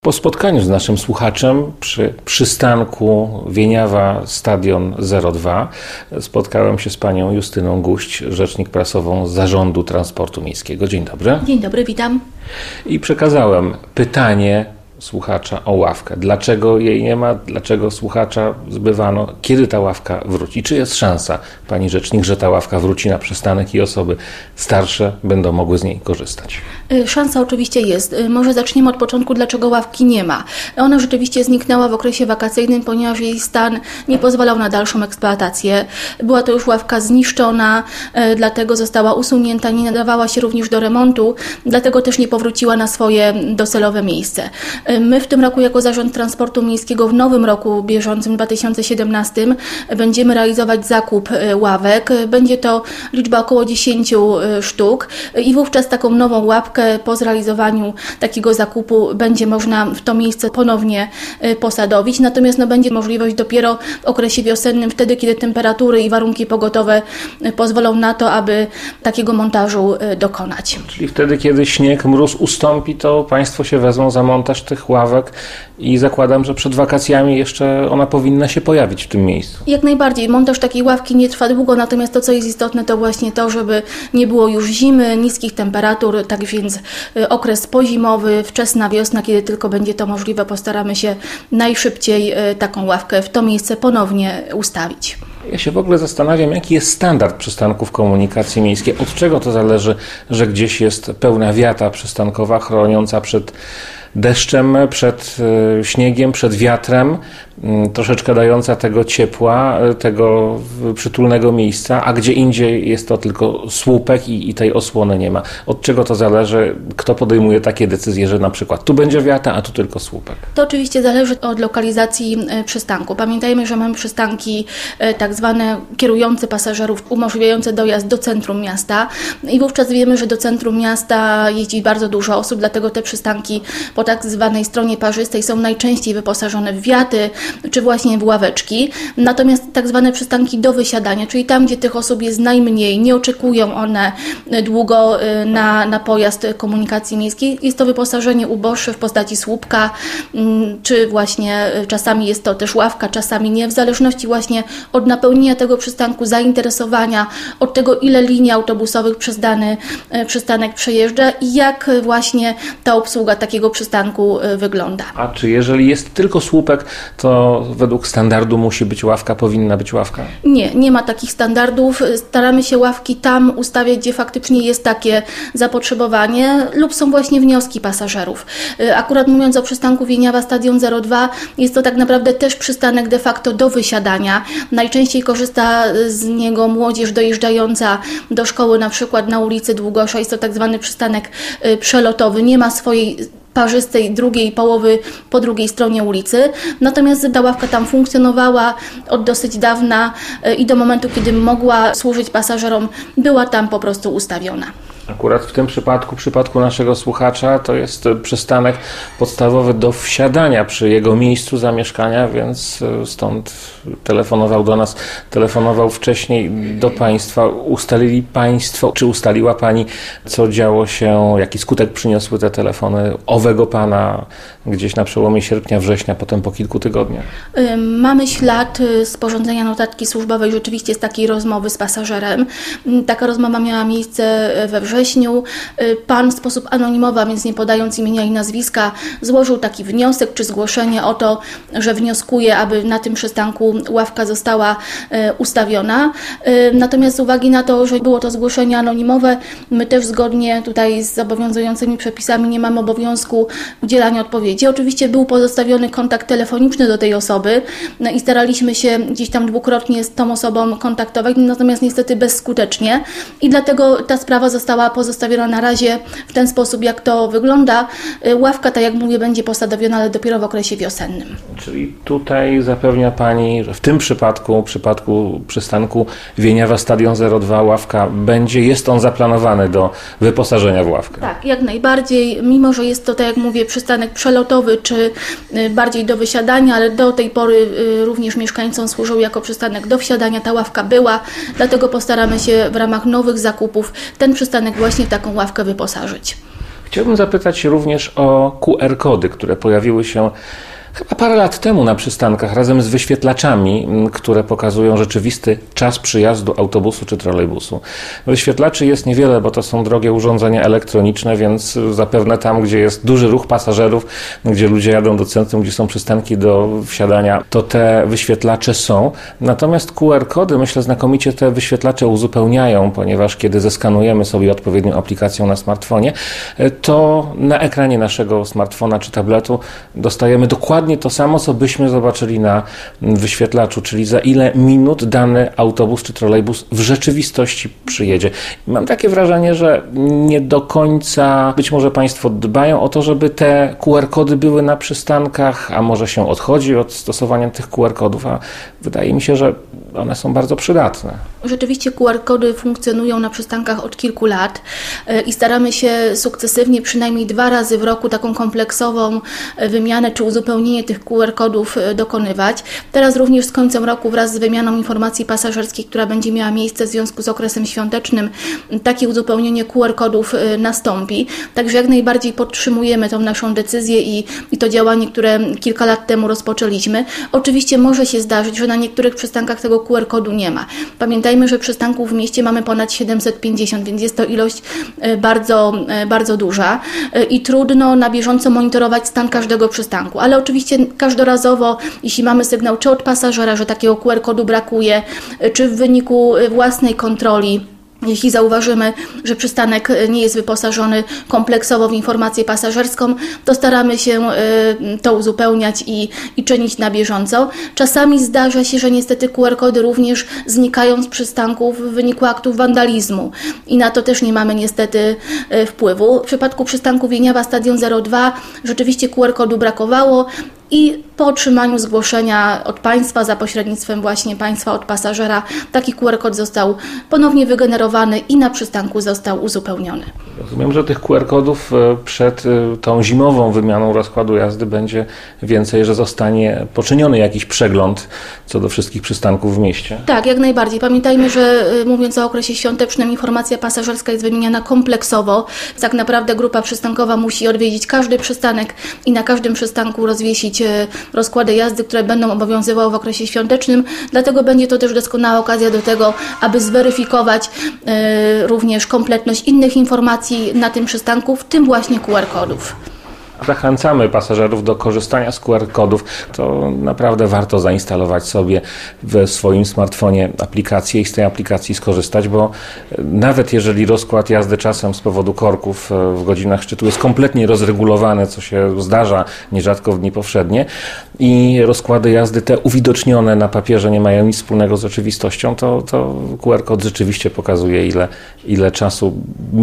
Po spotkaniu z naszym słuchaczem przy przystanku Wieniawa Stadion 02 spotkałem się z panią Justyną Guść, rzecznik prasową Zarządu Transportu Miejskiego. Dzień dobry. Dzień dobry, witam. I przekazałem pytanie słuchacza o ławkę. Dlaczego jej nie ma? Dlaczego słuchacza zbywano? Kiedy ta ławka wróci? Czy jest szansa, pani rzecznik, że ta ławka wróci na przystanek i osoby starsze będą mogły z niej korzystać? Szansa oczywiście jest. Może zaczniemy od początku, dlaczego ławki nie ma. Ona rzeczywiście zniknęła w okresie wakacyjnym, ponieważ jej stan nie pozwalał na dalszą eksploatację. Była to już ławka zniszczona, dlatego została usunięta, nie nadawała się również do remontu, dlatego też nie powróciła na swoje docelowe miejsce. My w tym roku jako Zarząd Transportu Miejskiego w nowym roku bieżącym 2017 będziemy realizować zakup ławek. Będzie to liczba około 10 sztuk i wówczas taką nową ławkę po zrealizowaniu takiego zakupu będzie można w to miejsce ponownie posadowić. Natomiast będzie możliwość dopiero w okresie wiosennym, wtedy kiedy temperatury i warunki pogodowe pozwolą na to, aby takiego montażu dokonać. Czyli wtedy, kiedy śnieg, mróz ustąpi, to państwo się wezmą za montaż tych ławek i zakładam, że przed wakacjami jeszcze ona powinna się pojawić w tym miejscu. Jak najbardziej. Montaż takiej ławki nie trwa długo, natomiast to, co jest istotne, to właśnie to, żeby nie było już zimy, niskich temperatur, tak więc okres pozimowy, wczesna wiosna, kiedy tylko będzie to możliwe, postaramy się najszybciej taką ławkę w to miejsce ponownie ustawić. Ja się w ogóle zastanawiam, jaki jest standard przystanków komunikacji miejskiej. Od czego to zależy, że gdzieś jest pełna wiata przystankowa chroniąca przed deszczem, przed śniegiem, przed wiatrem, troszeczkę dająca tego ciepła, tego przytulnego miejsca, a gdzie indziej jest to tylko słupek i tej osłony nie ma. Od czego to zależy? Kto podejmuje takie decyzje, że na przykład tu będzie wiata, a tu tylko słupek? To oczywiście zależy od lokalizacji przystanku. Pamiętajmy, że mamy przystanki tak zwane kierujące pasażerów, umożliwiające dojazd do centrum miasta i wówczas wiemy, że do centrum miasta jeździ bardzo dużo osób, dlatego te przystanki po tak zwanej stronie parzystej są najczęściej wyposażone w wiaty, czy właśnie w ławeczki. Natomiast tak zwane przystanki do wysiadania, czyli tam, gdzie tych osób jest najmniej, nie oczekują one długo na pojazd komunikacji miejskiej, jest to wyposażenie uboższe w postaci słupka, czy właśnie czasami jest to też ławka, czasami nie, w zależności właśnie od napełnienia tego przystanku, zainteresowania, od tego, ile linii autobusowych przez dany przystanek przejeżdża i jak właśnie ta obsługa takiego przystanku wygląda. A czy jeżeli jest tylko słupek, to według standardu musi być ławka, powinna być ławka? Nie ma takich standardów. Staramy się ławki tam ustawiać, gdzie faktycznie jest takie zapotrzebowanie lub są właśnie wnioski pasażerów. Akurat mówiąc o przystanku Wieniawa Stadion 02, jest to tak naprawdę też przystanek de facto do wysiadania. Najczęściej korzysta z niego młodzież dojeżdżająca do szkoły, na przykład na ulicy Długosza. Jest to tak zwany przystanek przelotowy. Nie ma swojej parzystej drugiej połowy po drugiej stronie ulicy. Natomiast ta ławka tam funkcjonowała od dosyć dawna i do momentu, kiedy mogła służyć pasażerom, była tam po prostu ustawiona. Akurat w tym przypadku naszego słuchacza, to jest przystanek podstawowy do wsiadania przy jego miejscu zamieszkania, więc stąd telefonował do nas, telefonował wcześniej do państwa. Ustalili państwo, czy ustaliła pani, co działo się, jaki skutek przyniosły te telefony owego pana gdzieś na przełomie sierpnia, września, potem po kilku tygodniach? Mamy ślad sporządzenia notatki służbowej rzeczywiście z takiej rozmowy z pasażerem. Taka rozmowa miała miejsce we wrześniu. Pan w sposób anonimowy, a więc nie podając imienia i nazwiska, złożył taki wniosek czy zgłoszenie o to, że wnioskuje, aby na tym przystanku ławka została ustawiona. Natomiast z uwagi na to, że było to zgłoszenie anonimowe, my też zgodnie tutaj z obowiązującymi przepisami nie mamy obowiązku udzielania odpowiedzi. Oczywiście był pozostawiony kontakt telefoniczny do tej osoby i staraliśmy się gdzieś tam dwukrotnie z tą osobą kontaktować, natomiast niestety bezskutecznie i dlatego ta sprawa została pozostawiona na razie w ten sposób, jak to wygląda. Ławka, tak jak mówię, będzie posadowiona, ale dopiero w okresie wiosennym. Czyli tutaj zapewnia pani, że w tym przypadku przystanku Wieniawa Stadion 02 ławka będzie, jest on zaplanowany do wyposażenia w ławkę? Tak, jak najbardziej, mimo że jest to, tak jak mówię, przystanek przelotowy, czy bardziej do wysiadania, ale do tej pory również mieszkańcom służył jako przystanek do wsiadania, ta ławka była, dlatego postaramy się w ramach nowych zakupów ten przystanek właśnie w taką ławkę wyposażyć. Chciałbym zapytać również o QR-kody, które pojawiły się chyba parę lat temu na przystankach razem z wyświetlaczami, które pokazują rzeczywisty czas przyjazdu autobusu czy trolejbusu. Wyświetlaczy jest niewiele, bo to są drogie urządzenia elektroniczne, więc zapewne tam, gdzie jest duży ruch pasażerów, gdzie ludzie jadą do centrum, gdzie są przystanki do wsiadania, to te wyświetlacze są. Natomiast QR-kody, myślę, znakomicie te wyświetlacze uzupełniają, ponieważ kiedy zeskanujemy sobie odpowiednią aplikacją na smartfonie, to na ekranie naszego smartfona czy tabletu dostajemy dokładnie to samo, co byśmy zobaczyli na wyświetlaczu, czyli za ile minut dany autobus czy trolejbus w rzeczywistości przyjedzie. I mam takie wrażenie, że nie do końca być może Państwo dbają o to, żeby te QR-kody były na przystankach, a może się odchodzi od stosowania tych QR-kodów, a wydaje mi się, że one są bardzo przydatne. Rzeczywiście QR-kody funkcjonują na przystankach od kilku lat i staramy się sukcesywnie przynajmniej 2 razy w roku taką kompleksową wymianę czy uzupełnienie tych QR-kodów dokonywać. Teraz również z końcem roku wraz z wymianą informacji pasażerskich, która będzie miała miejsce w związku z okresem świątecznym, takie uzupełnienie QR-kodów nastąpi. Także jak najbardziej podtrzymujemy tą naszą decyzję i to działanie, które kilka lat temu rozpoczęliśmy. Oczywiście może się zdarzyć, że na niektórych przystankach tego QR-kodu nie ma. Pamiętajmy, że przystanków w mieście mamy ponad 750, więc jest to ilość bardzo, bardzo duża i trudno na bieżąco monitorować stan każdego przystanku. Ale oczywiście każdorazowo, jeśli mamy sygnał czy od pasażera, że takiego QR-kodu brakuje, czy w wyniku własnej kontroli, jeśli zauważymy, że przystanek nie jest wyposażony kompleksowo w informację pasażerską, to staramy się to uzupełniać i czynić na bieżąco. Czasami zdarza się, że niestety QR-kody również znikają z przystanków w wyniku aktów wandalizmu i na to też nie mamy niestety wpływu. W przypadku przystanku Wieniawa Stadion 02 rzeczywiście QR-kodu brakowało i po otrzymaniu zgłoszenia od Państwa, za pośrednictwem właśnie Państwa od pasażera, taki QR-kod został ponownie wygenerowany i na przystanku został uzupełniony. Rozumiem, że tych QR-kodów przed tą zimową wymianą rozkładu jazdy będzie więcej, że zostanie poczyniony jakiś przegląd co do wszystkich przystanków w mieście. Tak, jak najbardziej. Pamiętajmy, że mówiąc o okresie świątecznym, informacja pasażerska jest wymieniana kompleksowo. Tak naprawdę grupa przystankowa musi odwiedzić każdy przystanek i na każdym przystanku rozwiesić rozkłady jazdy, które będą obowiązywały w okresie świątecznym. Dlatego będzie to też doskonała okazja do tego, aby zweryfikować również kompletność innych informacji na tym przystanku, w tym właśnie QR-kodów. Zachęcamy pasażerów do korzystania z QR-kodów. To naprawdę warto zainstalować sobie w swoim smartfonie aplikację i z tej aplikacji skorzystać, bo nawet jeżeli rozkład jazdy czasem z powodu korków w godzinach szczytu jest kompletnie rozregulowany, co się zdarza nierzadko w dni powszednie, i rozkłady jazdy te uwidocznione na papierze nie mają nic wspólnego z rzeczywistością, to QR-kod rzeczywiście pokazuje, ile czasu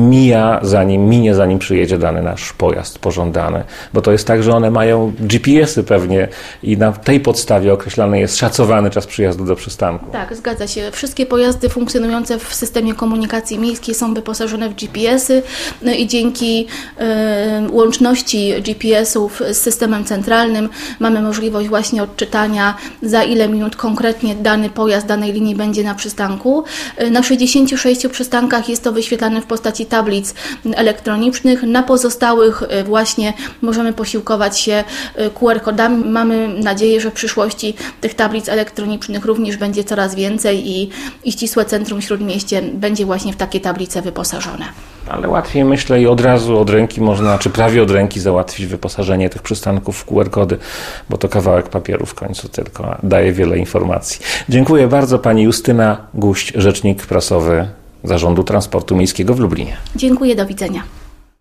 minie, zanim przyjedzie dany nasz pojazd pożądany. Bo to jest tak, że one mają GPS-y pewnie i na tej podstawie określany jest szacowany czas przyjazdu do przystanku. Tak, zgadza się. Wszystkie pojazdy funkcjonujące w systemie komunikacji miejskiej są wyposażone w GPS-y i dzięki łączności GPS-ów z systemem centralnym mamy możliwość właśnie odczytania, za ile minut konkretnie dany pojazd danej linii będzie na przystanku. Na 66 przystankach jest to wyświetlane w postaci tablic elektronicznych. Na pozostałych właśnie możemy posiłkować się QR-kodami. Mamy nadzieję, że w przyszłości tych tablic elektronicznych również będzie coraz więcej i ścisłe centrum Śródmieście będzie właśnie w takie tablice wyposażone. Ale łatwiej, myślę, i od razu od ręki można, czy prawie od ręki załatwić wyposażenie tych przystanków w QR-kody, bo to kawałek papieru w końcu tylko daje wiele informacji. Dziękuję bardzo. Pani Justyna Guść, rzecznik prasowy Zarządu Transportu Miejskiego w Lublinie. Dziękuję, do widzenia.